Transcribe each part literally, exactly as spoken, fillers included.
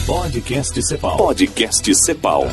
Podcast Cepal. Podcast Cepal.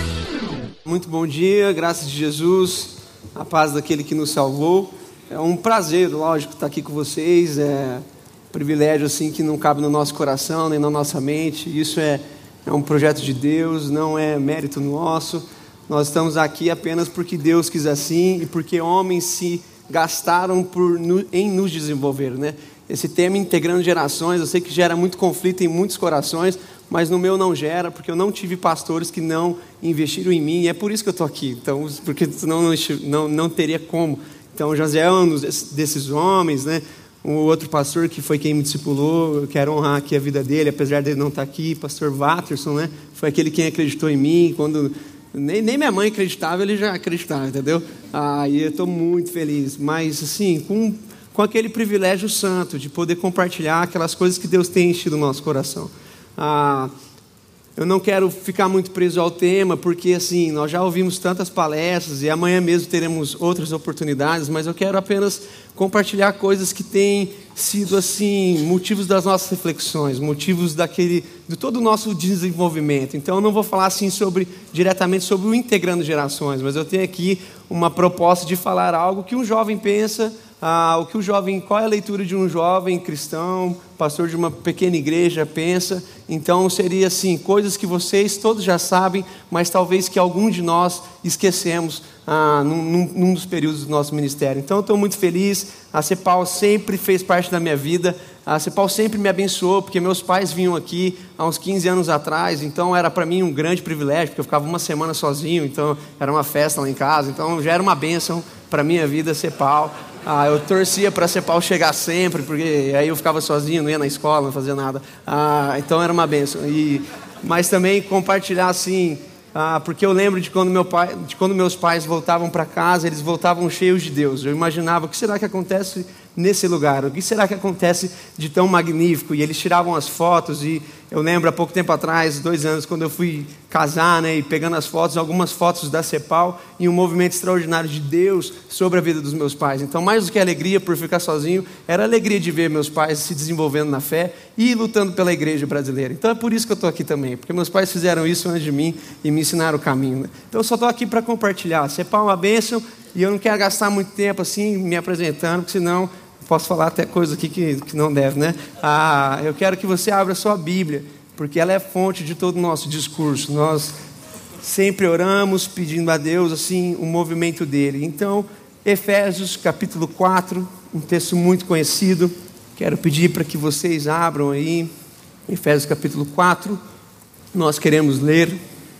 Muito bom dia, graças de Jesus, a paz daquele que nos salvou. É um prazer, lógico, estar aqui com vocês. É um privilégio assim que não cabe no nosso coração nem na nossa mente. Isso é, é um projeto de Deus, não é mérito nosso. Nós estamos aqui apenas porque Deus quis assim e porque homens se gastaram por, em nos desenvolver, né? Esse tema integrando gerações, eu sei que gera muito conflito em muitos corações, mas no meu não gera, porque eu não tive pastores que não investiram em mim, e é por isso que eu estou aqui, então, porque senão não, não, não teria como. Então, José é um desses homens, né? Um outro pastor que foi quem me discipulou, eu quero honrar aqui a vida dele, apesar dele não estar aqui, pastor Watterson, né? Foi aquele quem acreditou em mim, quando nem, nem minha mãe acreditava, ele já acreditava, entendeu? Ah, e eu estou muito feliz, mas assim, com... com aquele privilégio santo de poder compartilhar aquelas coisas que Deus tem enchido o nosso coração. Ah, eu não quero ficar muito preso ao tema, porque assim, nós já ouvimos tantas palestras e amanhã mesmo teremos outras oportunidades, mas eu quero apenas compartilhar coisas que têm sido assim, motivos das nossas reflexões, motivos daquele, de todo o nosso desenvolvimento. Então eu não vou falar assim sobre, diretamente sobre o Integrando Gerações, mas eu tenho aqui uma proposta de falar algo que um jovem pensa. Ah, o que o jovem, qual é a leitura de um jovem cristão, pastor de uma pequena igreja pensa? Então seria assim, coisas que vocês todos já sabem, mas talvez que algum de nós esquecemos ah, num, num dos períodos do nosso ministério. Então eu estou muito feliz, a Cepal sempre fez parte da minha vida, a Cepal sempre me abençoou, porque meus pais vinham aqui há uns quinze anos atrás, então era para mim um grande privilégio, porque eu ficava uma semana sozinho, então era uma festa lá em casa, então já era uma bênção para a minha vida Cepal. Ah, eu torcia para a Cepal chegar sempre, porque aí eu ficava sozinho, não ia na escola, não fazia nada. Ah, então era uma bênção. E, mas também compartilhar assim, ah, porque eu lembro de quando, meu pai, de quando meus pais voltavam para casa, eles voltavam cheios de Deus. Eu imaginava, o que será que acontece nesse lugar? O que será que acontece de tão magnífico? E eles tiravam as fotos, e eu lembro há pouco tempo atrás, dois anos, quando eu fui casar, né, e pegando as fotos, algumas fotos da Cepal, e um movimento extraordinário de Deus sobre a vida dos meus pais. Então, mais do que alegria por ficar sozinho, era alegria de ver meus pais se desenvolvendo na fé e lutando pela igreja brasileira. Então é por isso que eu estou aqui também, porque meus pais fizeram isso antes de mim e me ensinaram o caminho, né? Então eu só estou aqui para compartilhar. A Cepal é uma bênção, e eu não quero gastar muito tempo assim me apresentando, porque senão posso falar até coisa aqui que, que não deve, né? Ah, eu quero que você abra a sua Bíblia, porque ela é fonte de todo o nosso discurso. Nós sempre oramos pedindo a Deus assim o movimento dele. Então, Efésios capítulo quatro, um texto muito conhecido. Quero pedir para que vocês abram aí, Efésios capítulo quatro. Nós queremos ler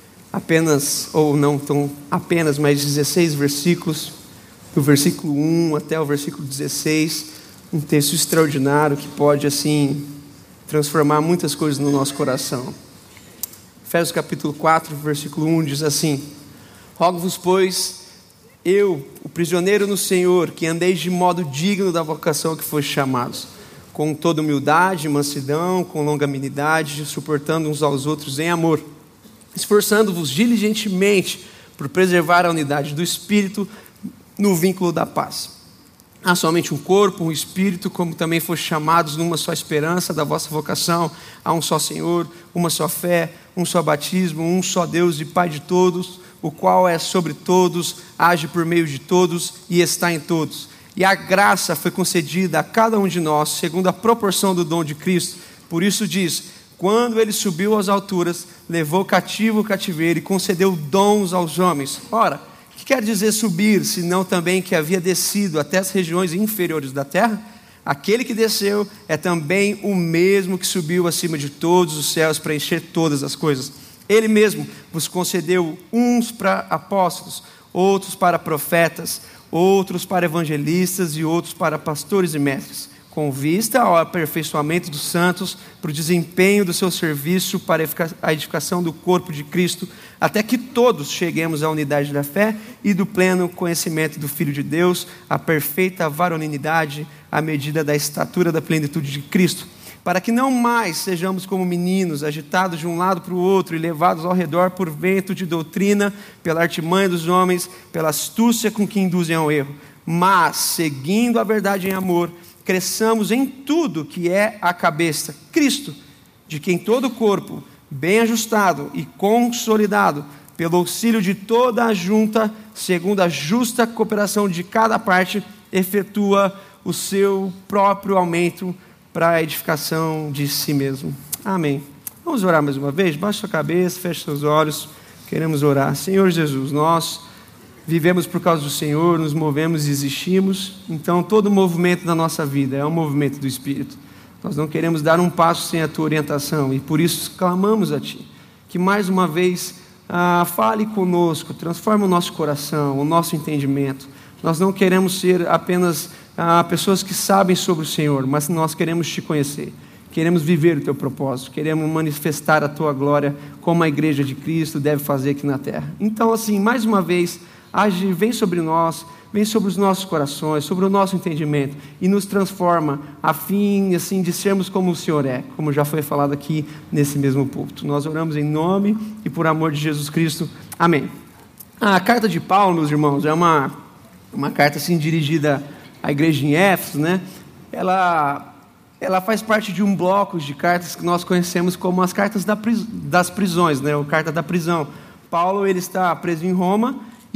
apenas, ou não tão apenas, mas dezesseis versículos, do versículo um até o versículo dezesseis. Um texto extraordinário que pode, assim, transformar muitas coisas no nosso coração. Efésios capítulo quatro, versículo um, diz assim: Rogo-vos, pois, eu, o prisioneiro no Senhor, que andeis de modo digno da vocação que foste chamados, com toda humildade, mansidão, com longanimidade, suportando uns aos outros em amor, esforçando-vos diligentemente por preservar a unidade do Espírito no vínculo da paz. Há somente um corpo, um espírito, como também foste chamados numa só esperança da vossa vocação. Há um só Senhor, uma só fé, um só batismo, um só Deus e Pai de todos, o qual é sobre todos, age por meio de todos e está em todos. E a graça foi concedida a cada um de nós, segundo a proporção do dom de Cristo. Por isso diz: quando ele subiu às alturas, levou cativo o cativeiro e concedeu dons aos homens. Ora, o que quer dizer subir, senão também que havia descido até as regiões inferiores da terra? Aquele que desceu é também o mesmo que subiu acima de todos os céus para encher todas as coisas. Ele mesmo vos concedeu uns para apóstolos, outros para profetas, outros para evangelistas e outros para pastores e mestres, com vista ao aperfeiçoamento dos santos, para o desempenho do seu serviço, para a edificação do corpo de Cristo, até que todos cheguemos à unidade da fé e do pleno conhecimento do Filho de Deus, à perfeita varonilidade, à medida da estatura da plenitude de Cristo, para que não mais sejamos como meninos, agitados de um lado para o outro e levados ao redor por vento de doutrina, pela artimanha dos homens, pela astúcia com que induzem ao erro, mas, seguindo a verdade em amor, cresçamos em tudo que é a cabeça, Cristo, de quem todo o corpo, bem ajustado e consolidado, pelo auxílio de toda a junta, segundo a justa cooperação de cada parte, efetua o seu próprio aumento para a edificação de si mesmo. Amém. Vamos orar mais uma vez? Baixe sua cabeça, feche seus olhos. Queremos orar. Senhor Jesus, nós vivemos por causa do Senhor, nos movemos e existimos. Então, todo movimento da nossa vida é um movimento do Espírito. Nós não queremos dar um passo sem a Tua orientação e por isso clamamos a Ti. Que mais uma vez ah, fale conosco, transforme o nosso coração, o nosso entendimento. Nós não queremos ser apenas ah, pessoas que sabem sobre o Senhor, mas nós queremos Te conhecer. Queremos viver o Teu propósito, queremos manifestar a Tua glória como a igreja de Cristo deve fazer aqui na terra. Então, assim, mais uma vez, age, vem sobre nós, vem sobre os nossos corações, sobre o nosso entendimento e nos transforma a fim, assim, de sermos como o Senhor é, como já foi falado aqui nesse mesmo púlpito. Nós oramos em nome e por amor de Jesus Cristo. Amém. A carta de Paulo, meus irmãos, é uma, uma carta assim dirigida à igreja em Éfeso, né? Ela... Ela faz parte de um bloco de cartas que nós conhecemos como as cartas das prisões, né? O carta da prisão. Paulo ele está preso em Roma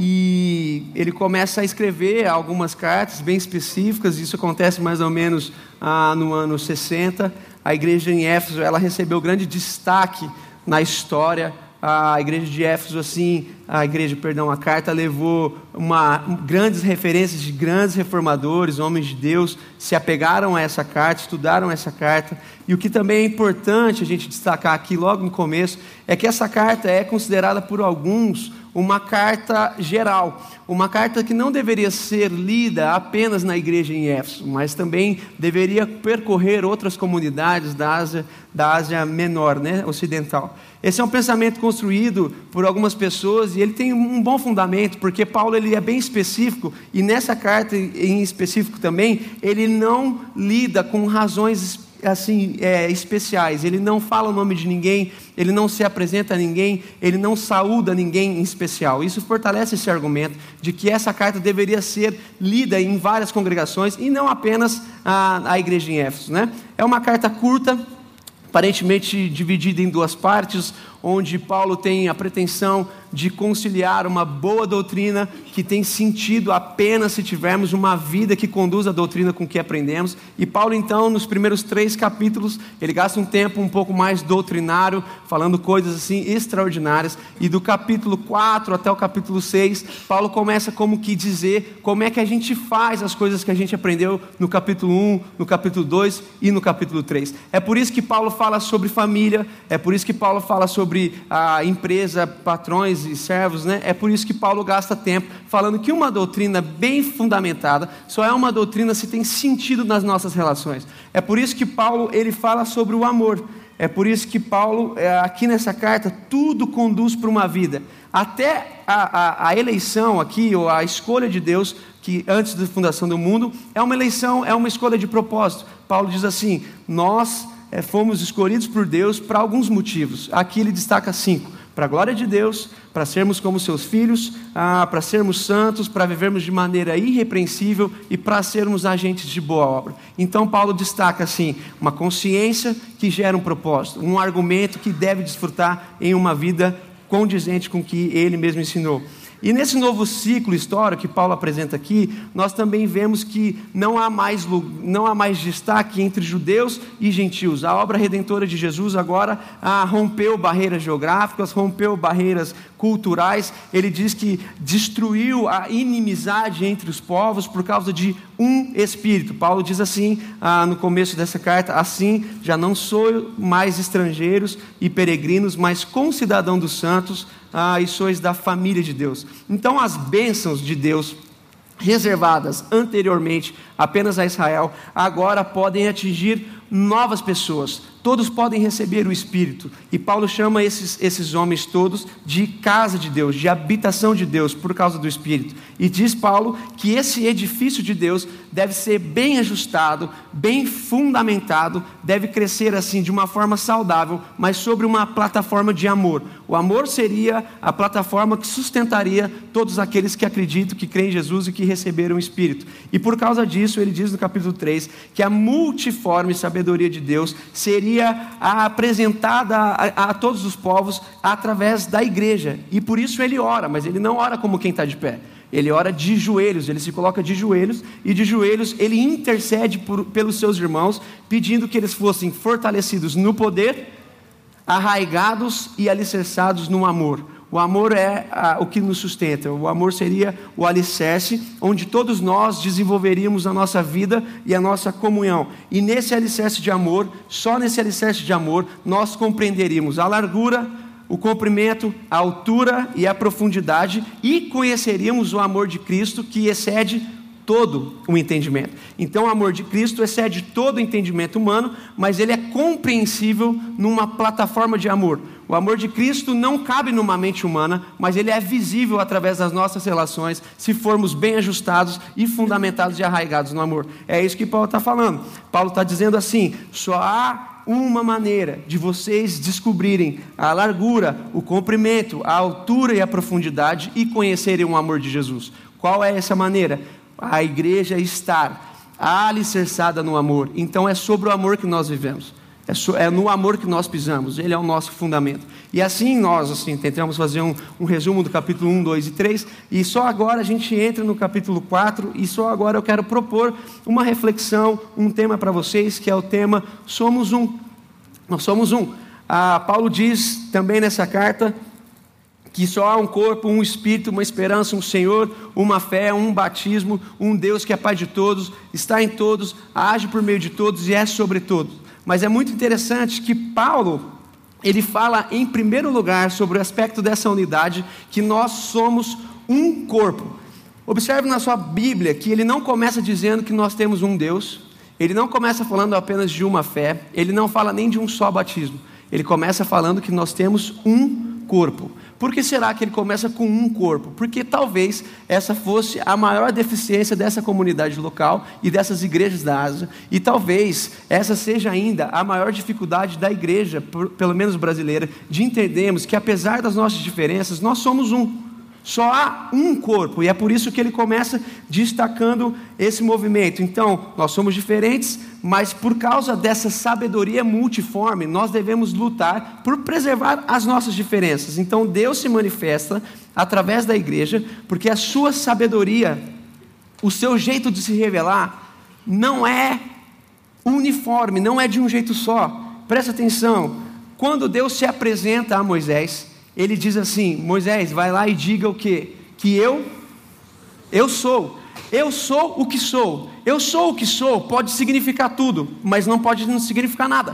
e ele começa a escrever algumas cartas bem específicas. Isso acontece mais ou menos ah, no ano sessenta. A igreja em Éfeso ela recebeu grande destaque na história. A igreja de Éfeso, assim, a igreja, perdão, a carta levou uma, grandes referências de grandes reformadores, homens de Deus, se apegaram a essa carta, estudaram essa carta. E o que também é importante a gente destacar aqui logo no começo, é que essa carta é considerada por alguns uma carta geral, uma carta que não deveria ser lida apenas na igreja em Éfeso, mas também deveria percorrer outras comunidades da Ásia, da Ásia Menor, né, ocidental. Esse é um pensamento construído por algumas pessoas e ele tem um bom fundamento, porque Paulo ele é bem específico e nessa carta em específico também, ele não lida com razões assim, é, especiais, ele não fala o nome de ninguém, ele não se apresenta a ninguém, ele não saúda ninguém em especial. Isso fortalece esse argumento de que essa carta deveria ser lida em várias congregações e não apenas a, a igreja em Éfeso, né? É uma carta curta, aparentemente dividida em duas partes, onde Paulo tem a pretensão de conciliar uma boa doutrina que tem sentido apenas se tivermos uma vida que conduz a doutrina com que aprendemos. E Paulo, então, nos primeiros três capítulos, ele gasta um tempo um pouco mais doutrinário, falando coisas assim extraordinárias. E do capítulo quatro até o capítulo seis, Paulo começa como que dizer como é que a gente faz as coisas que a gente aprendeu no capítulo um, no capítulo dois e no capítulo três. É por isso que Paulo fala sobre família, é por isso que Paulo fala sobre sobre a empresa, patrões e servos, né? É por isso que Paulo gasta tempo falando que uma doutrina bem fundamentada só é uma doutrina se tem sentido nas nossas relações. É por isso que Paulo ele fala sobre o amor. É por isso que Paulo, aqui nessa carta, tudo conduz para uma vida. Até a, a, a eleição aqui, ou a escolha de Deus, que antes da fundação do mundo, é uma eleição, é uma escolha de propósito. Paulo diz assim, nós é, fomos escolhidos por Deus para alguns motivos. Aqui ele destaca cinco. Para a glória de Deus, para sermos como seus filhos, ah, para sermos santos, para vivermos de maneira irrepreensível e para sermos agentes de boa obra. Então Paulo destaca assim, uma consciência que gera um propósito, um argumento que deve desfrutar em uma vida condizente com o que ele mesmo ensinou. E nesse novo ciclo histórico que Paulo apresenta aqui, nós também vemos que não há mais, não há mais destaque entre judeus e gentios. A obra redentora de Jesus agora ah, rompeu barreiras geográficas, rompeu barreiras culturais. Ele diz que destruiu a inimizade entre os povos por causa de um Espírito. Paulo diz assim ah, no começo dessa carta, assim já não sou mais estrangeiros e peregrinos, mas concidadão dos santos, Ah, e sois da família de Deus. Então as bênçãos de Deus reservadas anteriormente apenas a Israel, agora podem atingir novas pessoas. Todos podem receber o Espírito. E Paulo chama esses, esses homens todos de casa de Deus, de habitação de Deus, por causa do Espírito. E diz Paulo que esse edifício de Deus deve ser bem ajustado, bem fundamentado, deve crescer assim de uma forma saudável, mas sobre uma plataforma de amor. O amor seria a plataforma que sustentaria todos aqueles que acreditam, que creem em Jesus e que receberam o Espírito. E por causa disso, ele diz no capítulo três, que a multiforme sabedoria de Deus seria seria apresentada a, a todos os povos através da igreja. E por isso ele ora, mas ele não ora como quem está de pé. Ele ora de joelhos, ele se coloca de joelhos, e de joelhos ele intercede por, pelos seus irmãos, pedindo que eles fossem fortalecidos no poder, arraigados e alicerçados no amor. O amor é ah, o que nos sustenta. O amor seria o alicerce, onde todos nós desenvolveríamos a nossa vida e a nossa comunhão. E nesse alicerce de amor, só nesse alicerce de amor, nós compreenderíamos a largura, o comprimento, a altura e a profundidade, e conheceríamos o amor de Cristo, que excede todo o entendimento. Então o amor de Cristo excede todo o entendimento humano, mas ele é compreensível numa plataforma de amor. O amor de Cristo não cabe numa mente humana, mas ele é visível através das nossas relações, se formos bem ajustados e fundamentados e arraigados no amor. É isso que Paulo está falando. Paulo está dizendo assim: só há uma maneira de vocês descobrirem a largura, o comprimento, a altura e a profundidade e conhecerem o amor de Jesus. Qual é essa maneira? A igreja estar alicerçada no amor. Então é sobre o amor que nós vivemos. É, so, é no amor que nós pisamos. Ele é o nosso fundamento. E assim nós assim, tentamos fazer um, um resumo do capítulo um, dois e três. E só agora a gente entra no capítulo quatro. E só agora eu quero propor uma reflexão, um tema para vocês, que é o tema Somos Um. Nós somos um. Ah, Paulo diz também nessa carta que só há um corpo, um espírito, uma esperança, um Senhor, uma fé, um batismo, um Deus que é Pai de todos, está em todos, age por meio de todos e é sobre todos. Mas é muito interessante que Paulo, ele fala em primeiro lugar sobre o aspecto dessa unidade, que nós somos um corpo. Observe na sua Bíblia que ele não começa dizendo que nós temos um Deus, ele não começa falando apenas de uma fé, ele não fala nem de um só batismo, ele começa falando que nós temos um corpo. Por que será que ele começa com um corpo? Porque talvez essa fosse a maior deficiência dessa comunidade local e dessas igrejas da Ásia, e talvez essa seja ainda a maior dificuldade da igreja, pelo menos brasileira, de entendermos que apesar das nossas diferenças, nós somos um. Só há um corpo, e é por isso que ele começa destacando esse movimento. Então, nós somos diferentes, mas por causa dessa sabedoria multiforme, nós devemos lutar por preservar as nossas diferenças. Então, Deus se manifesta através da igreja, porque a sua sabedoria, o seu jeito de se revelar, não é uniforme, não é de um jeito só. Presta atenção, quando Deus se apresenta a Moisés, ele diz assim: Moisés, vai lá e diga o quê? Que eu, eu sou, eu sou o que sou, eu sou o que sou, pode significar tudo, mas não pode não significar nada.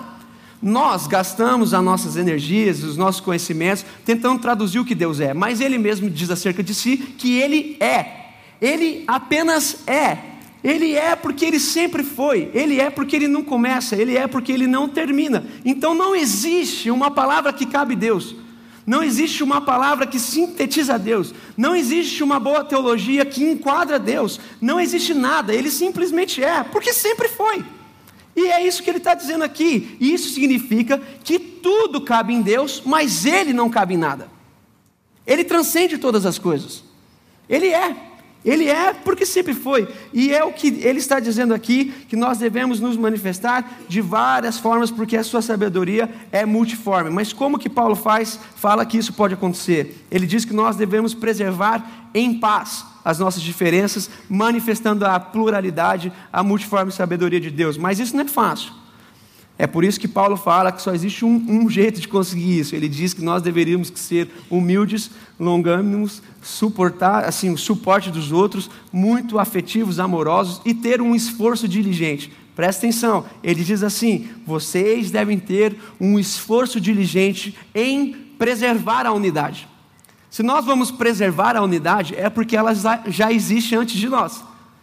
Nós gastamos as nossas energias, os nossos conhecimentos, tentando traduzir o que Deus é, mas Ele mesmo diz acerca de si que Ele é, Ele apenas é, Ele é porque Ele sempre foi, Ele é porque Ele não começa, Ele é porque Ele não termina. Então não existe uma palavra que cabe a Deus. Não existe uma palavra que sintetiza Deus. Não existe uma boa teologia que enquadra Deus. Não existe nada. Ele simplesmente é, porque sempre foi. E é isso que ele está dizendo aqui. E isso significa que tudo cabe em Deus, mas Ele não cabe em nada. Ele transcende todas as coisas. Ele é. Ele é porque sempre foi. E é o que ele está dizendo aqui, que nós devemos nos manifestar de várias formas, porque a sua sabedoria é multiforme. Mas como que Paulo faz, fala que isso pode acontecer? Ele diz que nós devemos preservar em paz as nossas diferenças, manifestando a pluralidade, a multiforme sabedoria de Deus. Mas isso não é fácil. É por isso que Paulo fala que só existe um, um jeito de conseguir isso. Ele diz que nós deveríamos ser humildes, longânimos, suportar assim, o suporte dos outros, muito afetivos, amorosos e ter um esforço diligente. Presta atenção, ele diz assim: vocês devem ter um esforço diligente em preservar a unidade. Se nós vamos preservar a unidade, é porque ela já existe antes de nós.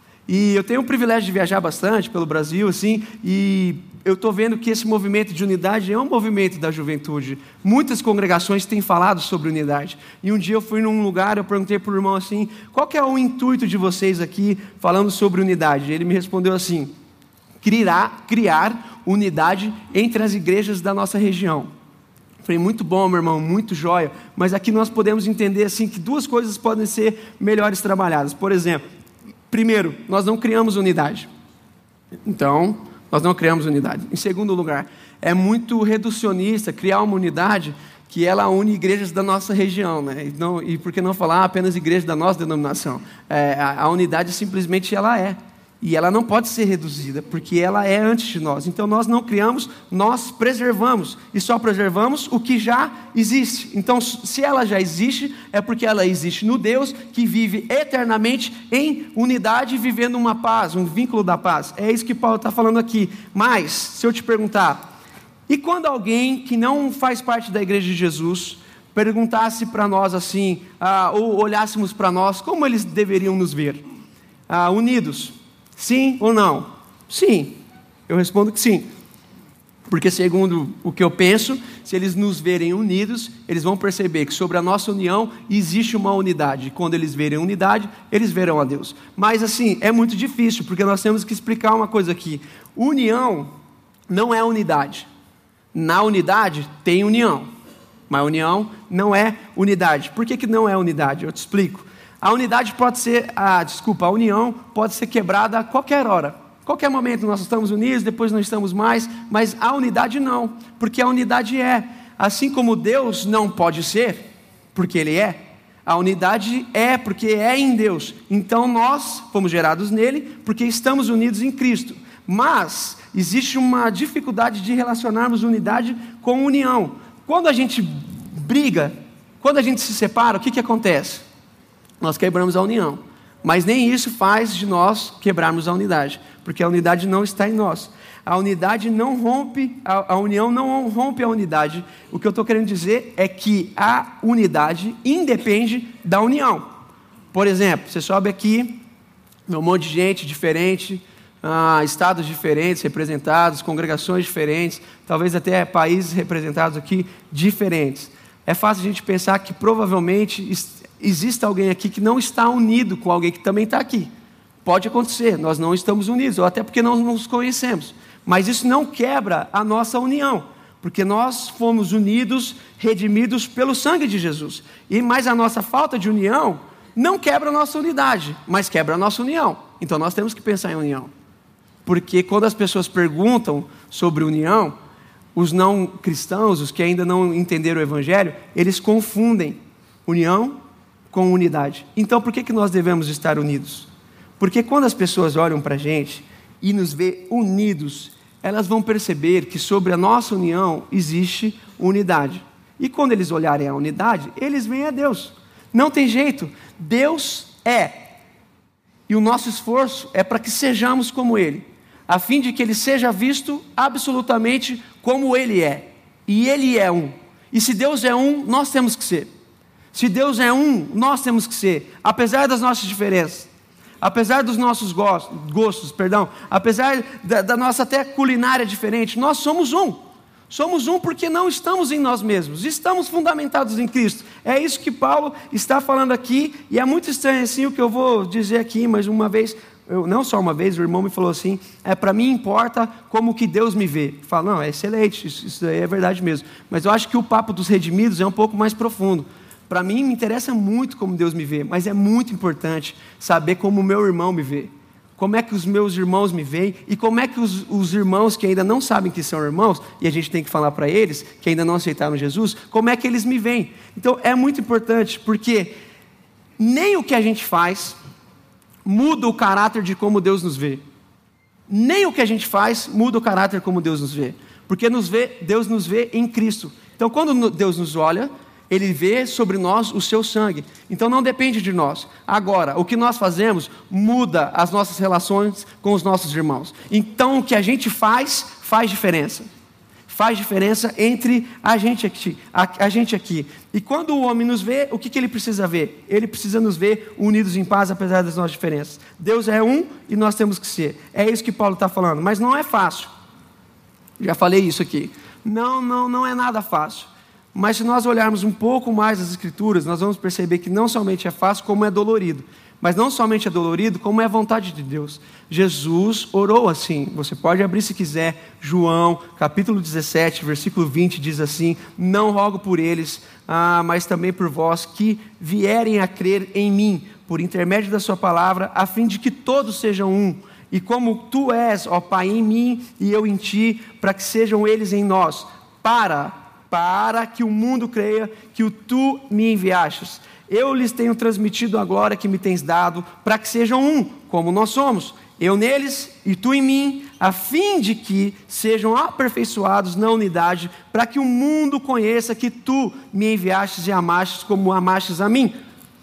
E eu tenho o privilégio de viajar bastante pelo Brasil, assim, e eu estou vendo que esse movimento de unidade é um movimento da juventude. Muitas congregações têm falado sobre unidade. E um dia eu fui num lugar, eu perguntei para o irmão assim: qual que é o intuito de vocês aqui falando sobre unidade? Ele me respondeu assim: criar, criar unidade entre as igrejas da nossa região. Eu falei: muito bom, meu irmão, muito jóia. Mas aqui nós podemos entender assim que duas coisas podem ser melhores trabalhadas. Por exemplo, primeiro, nós não criamos unidade. Então, Nós não criamos unidade. Em segundo lugar, é muito reducionista criar uma unidade que ela une igrejas da nossa região, né? E, não, e por que não falar apenas igrejas da nossa denominação? É, a, a unidade simplesmente ela é. E ela não pode ser reduzida, porque ela é antes de nós. Então nós não criamos, nós preservamos. E só preservamos o que já existe. Então se ela já existe, é porque ela existe no Deus que vive eternamente em unidade, vivendo uma paz, um vínculo da paz. É isso que Paulo está falando aqui. Mas, se eu te perguntar, e quando alguém que não faz parte da igreja de Jesus perguntasse para nós assim, ah, ou olhássemos para nós, como eles deveriam nos ver? Ah, unidos? Sim ou não? Sim. Eu respondo que sim. Porque segundo o que eu penso, se eles nos verem unidos, eles vão perceber que sobre a nossa união existe uma unidade. E quando eles verem unidade, eles verão a Deus. Mas assim, é muito difícil, porque nós temos que explicar uma coisa aqui. União não é unidade. Na unidade tem união. Mas união não é unidade. Por que que não é unidade? Eu te explico. A unidade pode ser, a, desculpa, a união pode ser quebrada a qualquer hora. Qualquer momento nós estamos unidos, depois não estamos mais, mas a unidade não, porque a unidade é. Assim como Deus não pode ser, porque Ele é, a unidade é, porque é em Deus. Então nós fomos gerados nele, porque estamos unidos em Cristo. Mas existe uma dificuldade de relacionarmos unidade com união. Quando a gente briga, quando a gente se separa, o que que acontece? Nós quebramos a união, mas nem isso faz de nós quebrarmos a unidade, porque a unidade não está em nós. A unidade não rompe, a, a união não rompe a unidade. O que eu estou querendo dizer é que a unidade independe da união. Por exemplo, você sobe aqui, um monte de gente diferente, ah, estados diferentes representados, congregações diferentes, talvez até países representados aqui diferentes. É fácil a gente pensar que provavelmente existe alguém aqui que não está unido com alguém que também está aqui. Pode acontecer, nós não estamos unidos, ou até porque não nos conhecemos. Mas isso não quebra a nossa união, porque nós fomos unidos, redimidos pelo sangue de Jesus. E mais a nossa falta de união não quebra a nossa unidade, mas quebra a nossa união. Então nós temos que pensar em união. Porque quando as pessoas perguntam sobre união, os não cristãos, os que ainda não entenderam o evangelho, eles confundem união com unidade. Então por que que nós devemos estar unidos? Porque quando as pessoas olham para a gente e nos vê unidos, elas vão perceber que sobre a nossa união existe unidade. E quando eles olharem a unidade, eles veem a Deus. Não tem jeito, Deus é. E o nosso esforço é para que sejamos como Ele, a fim de que Ele seja visto absolutamente como Ele é. E Ele é um. E se Deus é um, nós temos que ser. Se Deus é um, nós temos que ser, apesar das nossas diferenças, apesar dos nossos gostos, gostos perdão, apesar da, da nossa até culinária diferente, nós somos um. Somos um porque não estamos em nós mesmos, estamos fundamentados em Cristo. É isso que Paulo está falando aqui, e é muito estranho assim o que eu vou dizer aqui, mas uma vez, eu, não só uma vez, o irmão me falou assim, é, para mim importa como que Deus me vê. Eu falo, não, é excelente, isso, isso aí é verdade mesmo, mas eu acho que o papo dos redimidos é um pouco mais profundo. Para mim, me interessa muito como Deus me vê, mas é muito importante saber como o meu irmão me vê. Como é que os meus irmãos me veem e como é que os, os irmãos que ainda não sabem que são irmãos, e a gente tem que falar para eles, que ainda não aceitaram Jesus, como é que eles me veem. Então, é muito importante, porque nem o que a gente faz muda o caráter de como Deus nos vê. Nem o que a gente faz muda o caráter como Deus nos vê. Porque nos vê, Deus nos vê em Cristo. Então, quando Deus nos olha, Ele vê sobre nós o seu sangue. Então não depende de nós. Agora, o que nós fazemos muda as nossas relações com os nossos irmãos. Então o que a gente faz, faz diferença. Faz diferença entre a gente aqui. A, a gente aqui. E quando o homem nos vê, o que, que ele precisa ver? Ele precisa nos ver unidos em paz, apesar das nossas diferenças. Deus é um e nós temos que ser. É isso que Paulo está falando. Mas não é fácil. Já falei isso aqui. Não, não, não é nada fácil. Mas se nós olharmos um pouco mais as Escrituras, nós vamos perceber que não somente é fácil, como é dolorido. Mas não somente é dolorido, como é a vontade de Deus. Jesus orou assim. Você pode abrir se quiser. João, capítulo dezessete, versículo vinte, diz assim: não rogo por eles, ah, mas também por vós, que vierem a crer em mim, por intermédio da sua palavra, a fim de que todos sejam um, e como tu és, ó Pai, em mim e eu em ti, para que sejam eles em nós, para, para que o mundo creia que o tu me enviastes. Eu lhes tenho transmitido a glória que me tens dado, para que sejam um, como nós somos, eu neles e tu em mim, a fim de que sejam aperfeiçoados na unidade, para que o mundo conheça que tu me enviastes e amastes como amastes a mim.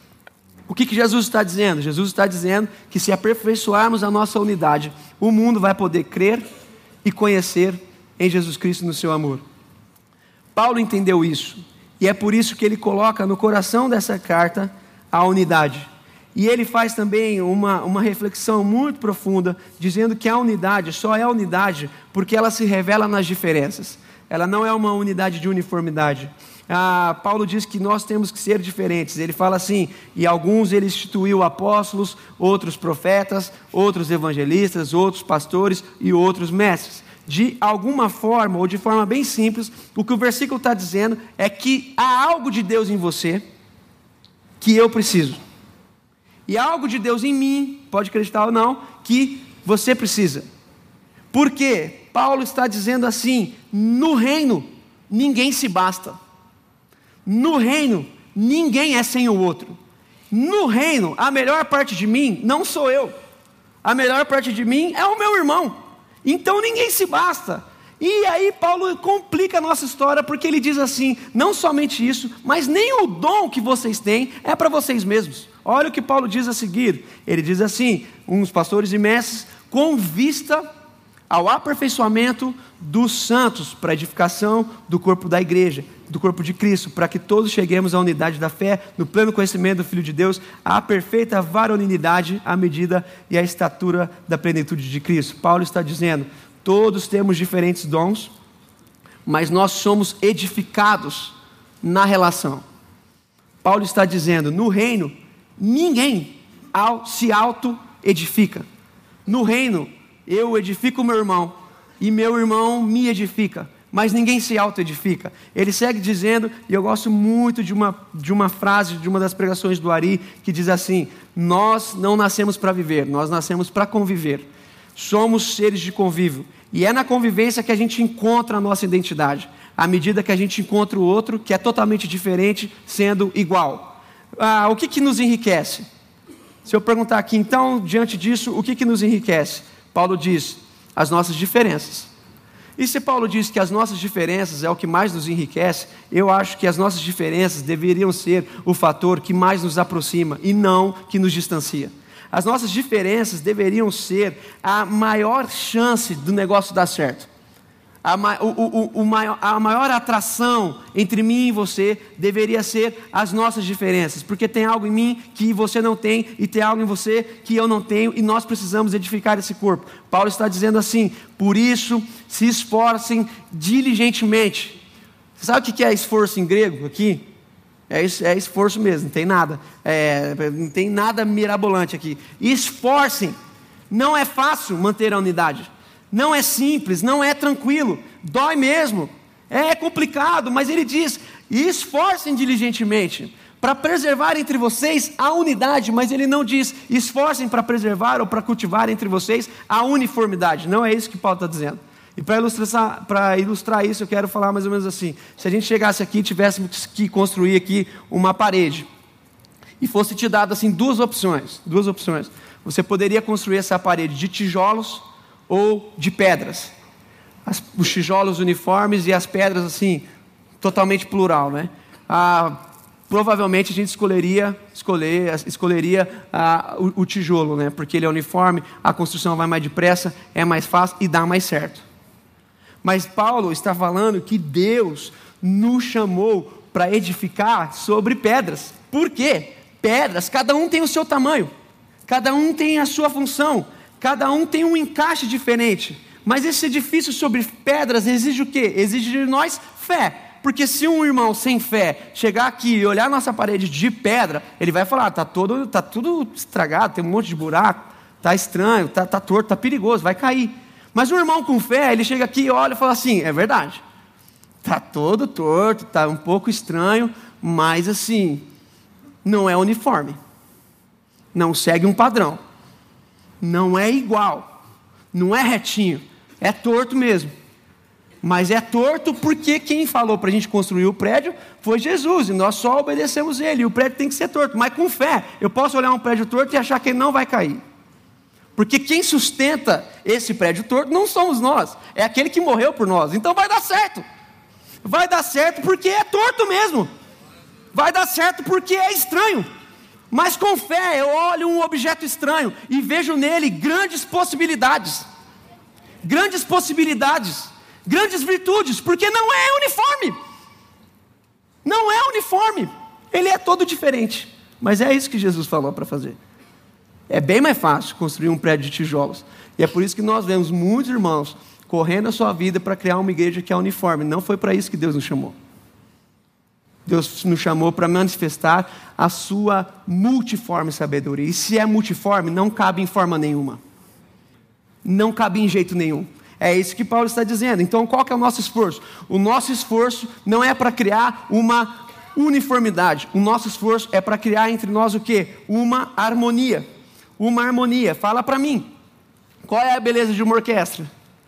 O que, que Jesus está dizendo? Jesus está dizendo que se aperfeiçoarmos a nossa unidade, o mundo vai poder crer e conhecer em Jesus Cristo no seu amor. Paulo entendeu isso, e é por isso que ele coloca no coração dessa carta a unidade. E ele faz também uma, uma reflexão muito profunda, dizendo que a unidade só é a unidade porque ela se revela nas diferenças. Ela não é uma unidade de uniformidade. Ah, Paulo diz que nós temos que ser diferentes. Ele fala assim, e alguns ele instituiu apóstolos, outros profetas, outros evangelistas, outros pastores e outros mestres. De alguma forma, ou de forma bem simples, o que o versículo está dizendo é que há algo de Deus em você que eu preciso. E há algo de Deus em mim, pode acreditar ou não, que você precisa. Por quê? Paulo está dizendo assim, no reino, ninguém se basta. No reino, ninguém é sem o outro. No reino, a melhor parte de mim não sou eu. A melhor parte de mim é o meu irmão. Então ninguém se basta. E aí Paulo complica a nossa história, porque ele diz assim, não somente isso, mas nem o dom que vocês têm é para vocês mesmos. Olha o que Paulo diz a seguir. Ele diz assim, uns pastores e mestres, com vista ao aperfeiçoamento dos santos, para a edificação do corpo da igreja, do corpo de Cristo, para que todos cheguemos à unidade da fé, no pleno conhecimento do Filho de Deus, à perfeita varonilidade, à medida e à estatura da plenitude de Cristo. Paulo está dizendo, todos temos diferentes dons, mas nós somos edificados na relação. Paulo está dizendo, no reino, ninguém se auto-edifica. No reino, eu edifico o meu irmão, e meu irmão me edifica, mas ninguém se auto-edifica. Ele segue dizendo, e eu gosto muito de uma, de uma frase, de uma das pregações do Ari, que diz assim, nós não nascemos para viver, nós nascemos para conviver. Somos seres de convívio, e é na convivência que a gente encontra a nossa identidade, à medida que a gente encontra o outro, que é totalmente diferente, sendo igual. Ah, o que que nos enriquece? Se eu perguntar aqui, então, diante disso, o que que nos enriquece? Paulo diz, as nossas diferenças. E se Paulo diz que as nossas diferenças é o que mais nos enriquece, eu acho que as nossas diferenças deveriam ser o fator que mais nos aproxima e não que nos distancia. As nossas diferenças deveriam ser a maior chance do negócio dar certo. A, ma- o, o, o maior, a maior atração entre mim e você deveria ser as nossas diferenças, porque tem algo em mim que você não tem e tem algo em você que eu não tenho e nós precisamos edificar esse corpo. Paulo está dizendo assim, por isso se esforcem diligentemente. Você sabe o que é esforço em grego aqui? É, é esforço mesmo, não tem nada, é, não tem nada mirabolante aqui. Esforcem, não é fácil manter a unidade. Não é simples, não é tranquilo, dói mesmo, é complicado, mas ele diz, esforcem diligentemente para preservar entre vocês a unidade, mas ele não diz, esforcem para preservar ou para cultivar entre vocês a uniformidade, não é isso que Paulo está dizendo. E para ilustrar, para ilustrar isso, eu quero falar mais ou menos assim, se a gente chegasse aqui e tivéssemos que construir aqui uma parede, e fosse te dado assim duas opções, duas opções, você poderia construir essa parede de tijolos, ou de pedras, as, os tijolos uniformes e as pedras assim, totalmente plural, né? Ah, provavelmente a gente escolheria, escolher, escolheria ah, o, o tijolo, né? Porque ele é uniforme, a construção vai mais depressa, é mais fácil e dá mais certo. Mas Paulo está falando que Deus nos chamou para edificar sobre pedras. Por quê? Pedras, cada um tem o seu tamanho, cada um tem a sua função, cada um tem um encaixe diferente, mas esse edifício sobre pedras exige o quê? Exige de nós fé, porque se um irmão sem fé chegar aqui e olhar nossa parede de pedra, ele vai falar, está todo, tá tudo estragado, tem um monte de buraco, está estranho, está tá torto, está perigoso, vai cair. Mas um irmão com fé, ele chega aqui e olha e fala assim, é verdade, está todo torto, está um pouco estranho, mas assim, não é uniforme, não segue um padrão. Não é igual, Não é retinho, é torto mesmo. Mas é torto porque quem falou para a gente construir o prédio foi Jesus, e nós só obedecemos Ele, e o prédio tem que ser torto. Mas com fé, eu posso olhar um prédio torto e achar que ele não vai cair. Porque quem sustenta esse prédio torto não somos nós, é aquele que morreu por nós. Então vai dar certo. Vai dar certo porque é torto mesmo. Vai dar certo porque é estranho. Mas com fé eu olho um objeto estranho e vejo nele grandes possibilidades. Grandes possibilidades. Grandes virtudes, porque não é uniforme. Não é uniforme. Ele é todo diferente. Mas é isso que Jesus falou para fazer. É bem mais fácil construir um prédio de tijolos. E é por isso que nós vemos muitos irmãos correndo a sua vida para criar uma igreja que é uniforme. Não foi para isso que Deus nos chamou. Deus nos chamou para manifestar a sua multiforme sabedoria. E se é multiforme, não cabe em forma nenhuma. Não cabe em jeito nenhum. É isso que Paulo está dizendo. Então, qual que é o nosso esforço? O nosso esforço não é para criar uma uniformidade. O nosso esforço é para criar entre nós o quê? Uma harmonia. Uma harmonia. Fala para mim. Qual é a beleza de uma orquestra?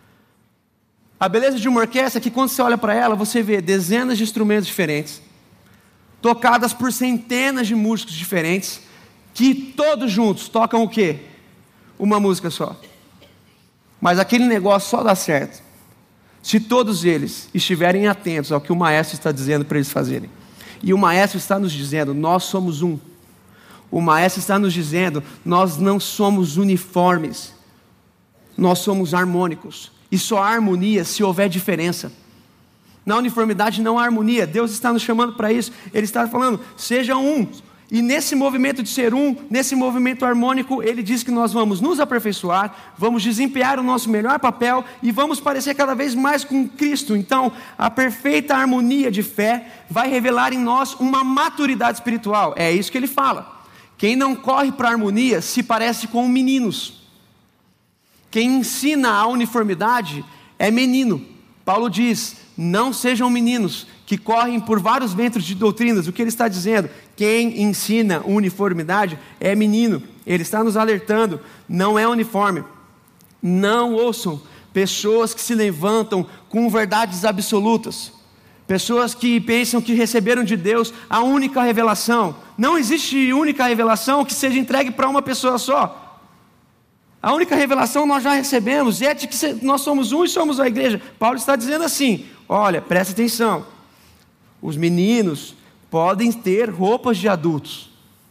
A beleza de uma orquestra é que quando você olha para ela, você vê dezenas de instrumentos diferentes, tocadas por centenas de músicos diferentes, que todos juntos tocam o quê? Uma música só. Mas aquele negócio só dá certo se todos eles estiverem atentos ao que o maestro está dizendo para eles fazerem. E o maestro está nos dizendo, nós somos um. O maestro está nos dizendo, nós não somos uniformes. Nós somos harmônicos. E só há harmonia se houver diferença. Na uniformidade não há harmonia. Deus está nos chamando para isso. Ele está falando, sejam um. E nesse movimento de ser um, nesse movimento harmônico, Ele diz que nós vamos nos aperfeiçoar, vamos desempenhar o nosso melhor papel e vamos parecer cada vez mais com Cristo. Então, a perfeita harmonia de fé vai revelar em nós uma maturidade espiritual. É isso que Ele fala. Quem não corre para a harmonia se parece com meninos. Quem ensina a uniformidade é menino. Paulo diz, não sejam meninos que correm por vários ventos de doutrinas. O que ele está dizendo? Quem ensina uniformidade é menino. Ele está nos alertando, não é uniforme. Não ouçam pessoas que se levantam com verdades absolutas. Pessoas que pensam que receberam de Deus a única revelação. Não existe única revelação que seja entregue para uma pessoa só. A única revelação nós já recebemos, é de que nós somos um e somos a igreja. Paulo está dizendo assim, olha, presta atenção. Os meninos podem ter roupas de adultos.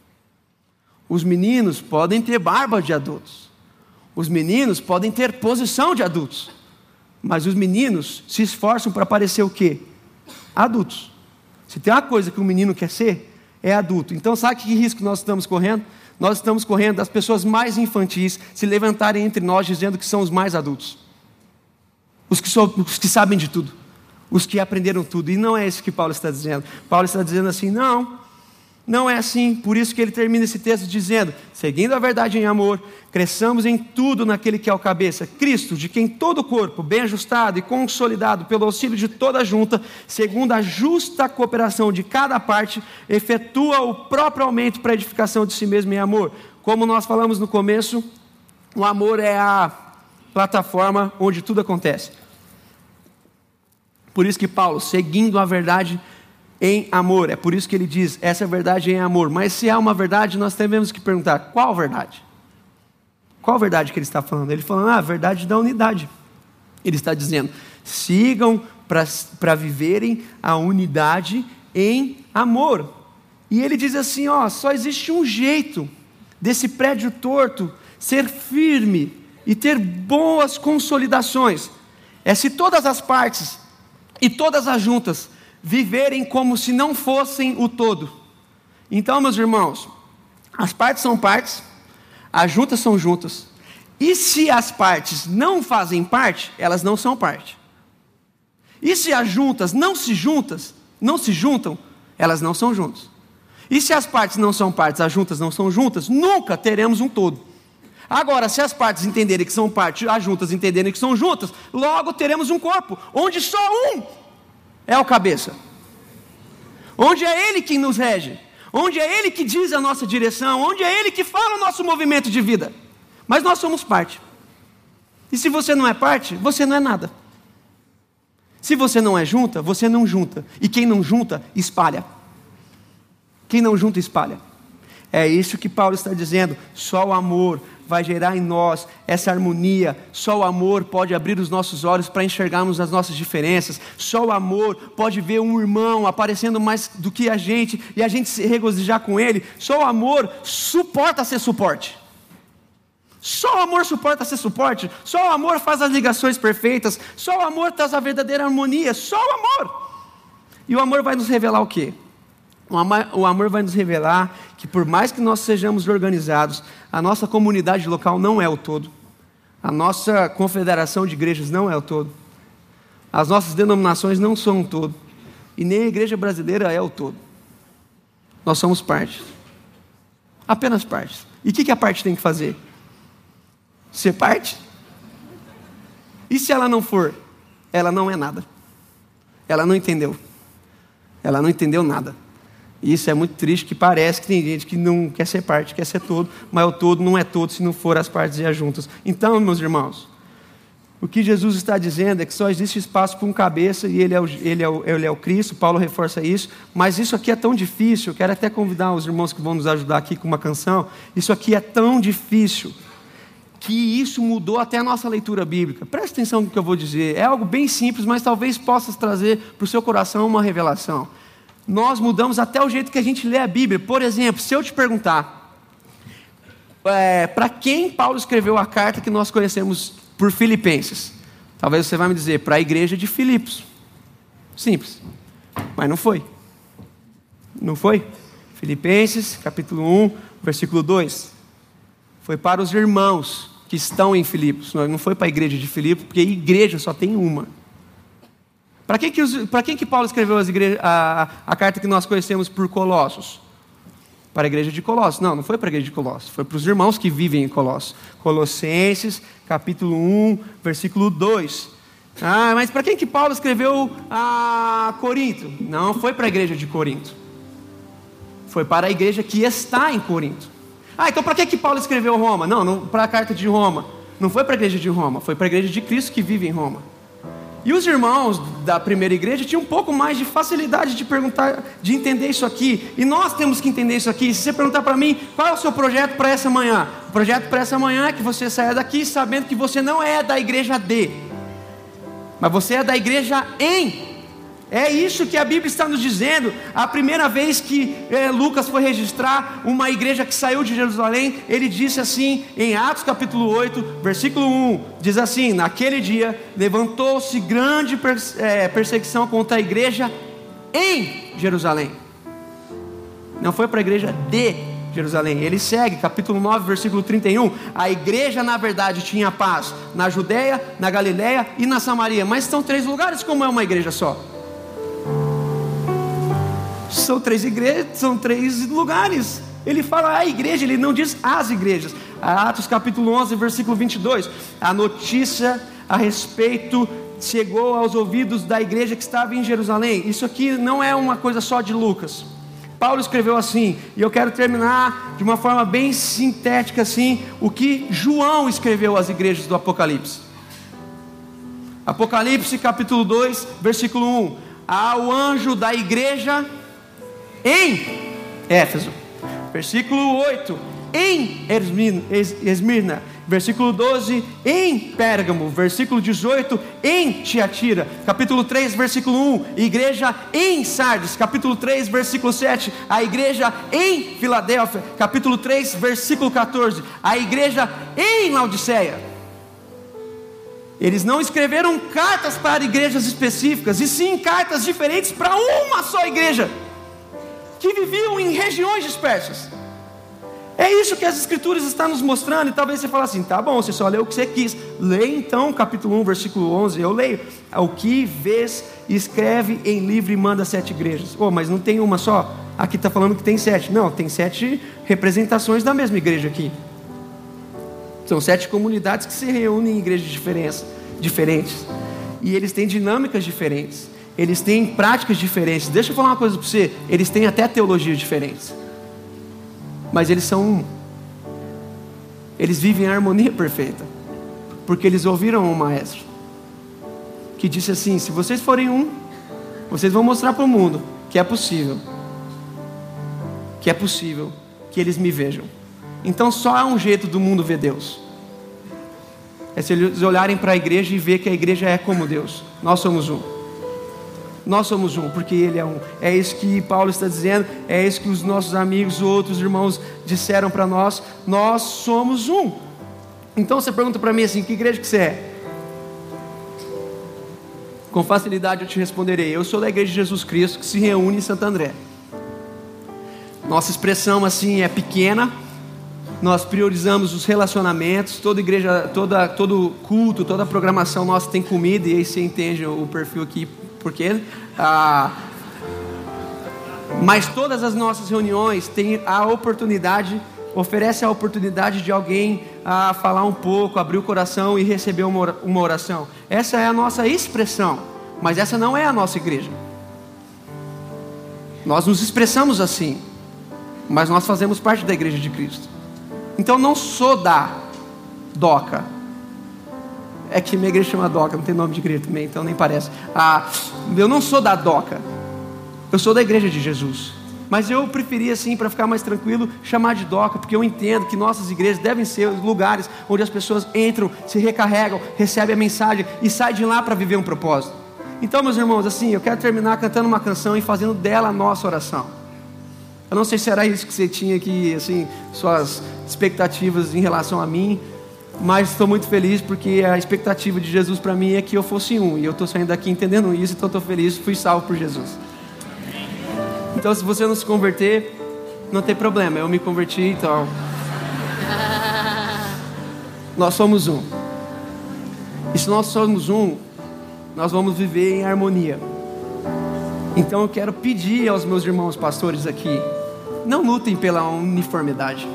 Os meninos podem ter barba de adultos. Os meninos podem ter posição de adultos. Mas os meninos se esforçam para parecer o quê? Adultos. Se tem uma coisa que um menino quer ser, é adulto. Então sabe que risco nós estamos correndo? Nós estamos correndo das pessoas mais infantis se levantarem entre nós dizendo que são os mais adultos. Os que, so, os que sabem de tudo. Os que aprenderam tudo. E não é isso que Paulo está dizendo. Paulo está dizendo assim, não, não é assim. Por isso que ele termina esse texto dizendo, seguindo a verdade em amor, cresçamos em tudo naquele que é o cabeça, Cristo, de quem todo o corpo, bem ajustado e consolidado pelo auxílio de toda a junta, segundo a justa cooperação de cada parte, efetua o próprio aumento para a edificação de si mesmo em amor. Como nós falamos no começo, o amor é a plataforma onde tudo acontece. Por isso que Paulo, seguindo a verdade em amor, é por isso que ele diz, essa verdade é em amor. Mas se há uma verdade, nós devemos que perguntar, qual verdade? Qual verdade que ele está falando? Ele falando, ah, a verdade da unidade. Ele está dizendo, sigam para viverem a unidade em amor. E ele diz assim, ó, só existe um jeito desse prédio torto ser firme e ter boas consolidações. É se todas as partes e todas as juntas viverem como se não fossem o todo. Então, meus irmãos, as partes são partes, as juntas são juntas. E se as partes não fazem parte, elas não são parte. E se as juntas não se juntas, não se juntam, elas não são juntas. E se as partes não são partes, as juntas não são juntas, nunca teremos um todo. Agora, se as partes entenderem que são partes, as juntas entenderem que são juntas, logo teremos um corpo, onde só um é o cabeça. Onde é Ele quem nos rege. Onde é Ele que diz a nossa direção. Onde é Ele que fala o nosso movimento de vida. Mas nós somos parte. E se você não é parte, você não é nada. Se você não é junta, você não junta. E quem não junta, espalha. Quem não junta, espalha. É isso que Paulo está dizendo. Só o amor vai gerar em nós essa harmonia. Só o amor pode abrir os nossos olhos para enxergarmos as nossas diferenças. Só o amor pode ver um irmão aparecendo mais do que a gente e a gente se regozijar com ele. Só o amor suporta ser suporte. Só o amor suporta ser suporte. Só o amor faz as ligações perfeitas. Só o amor traz a verdadeira harmonia. Só o amor. E o amor vai nos revelar o quê? O amor, o amor vai nos revelar que por mais que nós sejamos organizados, a nossa comunidade local não é o todo. A nossa confederação de igrejas não é o todo. As nossas denominações não são o todo. E nem a igreja brasileira é o todo. Nós somos parte. Apenas parte. E o que, que a parte tem que fazer? Ser parte? E se ela não for? Ela não é nada. Ela não entendeu. Ela não entendeu nada. E isso é muito triste, que parece que tem gente que não quer ser parte, quer ser todo, mas o todo não é todo se não for as partes e as juntas. Então, meus irmãos, o que Jesus está dizendo é que só existe espaço para um cabeça e ele é, o, ele, é o, ele é o Cristo. Paulo reforça isso, mas isso aqui é tão difícil. Eu quero até convidar os irmãos que vão nos ajudar aqui com uma canção. Isso aqui é tão difícil que isso mudou até a nossa leitura bíblica. Preste atenção no que eu vou dizer. É algo bem simples, mas talvez possa trazer para o seu coração uma revelação. Nós mudamos até o jeito que a gente lê a Bíblia. Por exemplo, se eu te perguntar, é, para quem Paulo escreveu a carta que nós conhecemos por Filipenses? Talvez você vai me dizer, para a igreja de Filipos. Simples. Mas não foi. Não foi? Filipenses, capítulo um, versículo dois. Foi para os irmãos que estão em Filipos. Não foi para a igreja de Filipos, porque igreja só tem uma. Para quem que, para quem que Paulo escreveu as igrejas, a, a carta que nós conhecemos por Colossos? Para a igreja de Colossos. Não, não foi para a igreja de Colossos. Foi para os irmãos que vivem em Colossos. Colossenses, capítulo um, versículo dois. Ah, mas para quem que Paulo escreveu a Corinto? Não foi para a igreja de Corinto. Foi para a igreja que está em Corinto. Ah, então para que que Paulo escreveu Roma? Não, não para a carta de Roma. Não foi para a igreja de Roma. Foi para a igreja de Cristo que vive em Roma. E os irmãos da primeira igreja tinham um pouco mais de facilidade de perguntar, de entender isso aqui. E nós temos que entender isso aqui. Se você perguntar para mim, qual é o seu projeto para essa manhã? O projeto para essa manhã é que você saia daqui sabendo que você não é da igreja de, mas você é da igreja em. É isso que a Bíblia está nos dizendo. A primeira vez que é, Lucas foi registrar uma igreja que saiu de Jerusalém, ele disse assim, em Atos capítulo oito, versículo um, diz assim: naquele dia levantou-se grande perse- é, perseguição contra a igreja em Jerusalém. Não foi para a igreja de Jerusalém. Ele segue, capítulo nove, versículo trinta e um. A igreja, na verdade, tinha paz na Judeia, na Galileia e na Samaria. Mas são três lugares, como é uma igreja só? São três igrejas, são três lugares. Ele fala a igreja, ele não diz as igrejas. Atos capítulo onze, versículo vinte e dois. A notícia a respeito chegou aos ouvidos da igreja que estava em Jerusalém. Isso aqui não é uma coisa só de Lucas. Paulo escreveu assim, e eu quero terminar de uma forma bem sintética assim, o que João escreveu às igrejas do Apocalipse. Apocalipse capítulo dois, versículo um. Ao anjo da igreja em Éfeso. Versículo oito, em Esmirna. Versículo doze, em Pérgamo. Versículo dezoito, em Tiatira. Capítulo três, versículo um, igreja em Sardes. Capítulo três, versículo sete, a igreja em Filadélfia. Capítulo três, versículo catorze, a igreja em Laodiceia. Eles não escreveram cartas para igrejas específicas, e sim cartas diferentes para uma só igreja, que viviam em regiões dispersas. É isso que as escrituras estão nos mostrando. E talvez você fale assim, tá bom, você só leu o que você quis. Leia então capítulo um, versículo onze. Eu leio, o que vês, escreve em livro e manda sete igrejas. Oh, mas não tem uma só? Aqui está falando que tem sete. Não, tem sete representações da mesma igreja aqui. São sete comunidades que se reúnem em igrejas diferentes. E eles têm dinâmicas diferentes. Eles têm práticas diferentes. Deixa eu falar uma coisa para você. Eles têm até teologias diferentes. Mas eles são um. Eles vivem em harmonia perfeita. Porque eles ouviram um maestro que disse assim: se vocês forem um, vocês vão mostrar para o mundo que é possível, que é possível que eles me vejam. Então só há um jeito do mundo ver Deus, é se eles olharem para a igreja e ver que a igreja é como Deus. Nós somos um. Nós somos um, porque Ele é um. É isso que Paulo está dizendo, é isso que os nossos amigos, outros irmãos disseram para nós. Nós somos um. Então você pergunta para mim assim: que igreja que você é? Com facilidade eu te responderei: eu sou da igreja de Jesus Cristo, que se reúne em Santo André. Nossa expressão assim é pequena. Nós priorizamos os relacionamentos. Toda igreja, toda, todo culto, toda programação nossa tem comida. E aí você entende o perfil aqui, porque ah, mas todas as nossas reuniões têm a oportunidade, oferece a oportunidade de alguém a falar um pouco, abrir o coração e receber uma oração. Essa é a nossa expressão, mas essa não é a nossa igreja. Nós nos expressamos assim, mas nós fazemos parte da igreja de Cristo. Então não sou da Doca. É que minha igreja chama Doca, não tem nome de igreja também, então nem parece. Ah, eu não sou da Doca, eu sou da igreja de Jesus. Mas eu preferi assim, para ficar mais tranquilo, chamar de Doca, porque eu entendo que nossas igrejas devem ser os lugares onde as pessoas entram, se recarregam, recebem a mensagem e saem de lá para viver um propósito. Então, meus irmãos, assim, eu quero terminar cantando uma canção e fazendo dela a nossa oração. Eu não sei se era isso que você tinha aqui, assim, suas expectativas em relação a mim, mas estou muito feliz porque a expectativa de Jesus para mim é que eu fosse um, e eu estou saindo daqui entendendo isso, então estou feliz, fui salvo por Jesus. Então se você não se converter, não tem problema, eu me converti, então nós somos um. E se nós somos um, nós vamos viver em harmonia. Então eu quero pedir aos meus irmãos pastores aqui: não lutem pela uniformidade,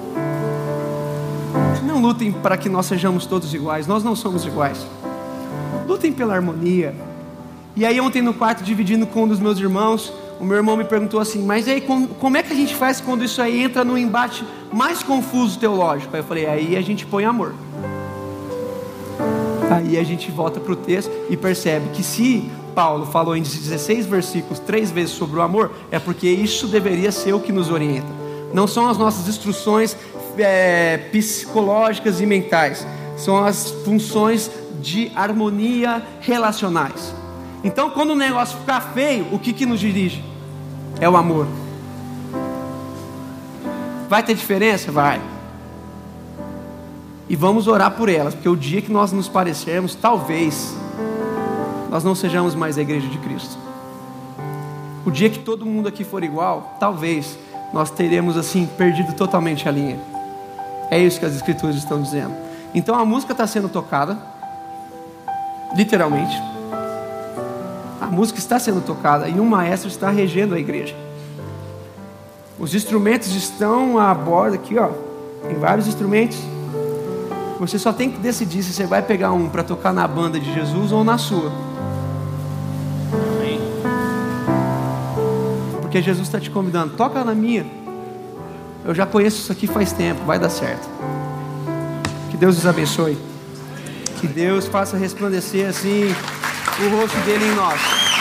não lutem para que nós sejamos todos iguais, nós não somos iguais. Lutem pela harmonia. E aí ontem no quarto, dividindo com um dos meus irmãos, o meu irmão me perguntou assim: mas aí como, como é que a gente faz quando isso aí entra no embate mais confuso teológico? Aí eu falei: aí a gente põe amor. Aí a gente volta para o texto e percebe que se Paulo falou em dezesseis versículos três vezes sobre o amor, é porque isso deveria ser o que nos orienta. Não são as nossas instruções é, psicológicas e mentais, são as funções de harmonia relacionais. Então quando o negócio ficar feio, o que que nos dirige? É o amor. Vai ter diferença? Vai. E vamos orar por elas, porque o dia que nós nos parecermos, talvez nós não sejamos mais a igreja de Cristo. O dia que todo mundo aqui for igual, talvez nós teremos assim perdido totalmente a linha. É isso que as escrituras estão dizendo. Então a música está sendo tocada, literalmente. A música está sendo tocada e um maestro está regendo a igreja. Os instrumentos estão à borda aqui, ó. Tem vários instrumentos. Você só tem que decidir se você vai pegar um para tocar na banda de Jesus ou na sua. Amém. Porque Jesus está te convidando: toca na minha. Eu já conheço isso aqui faz tempo, vai dar certo. Que Deus os abençoe. Que Deus faça resplandecer assim o rosto dele em nós.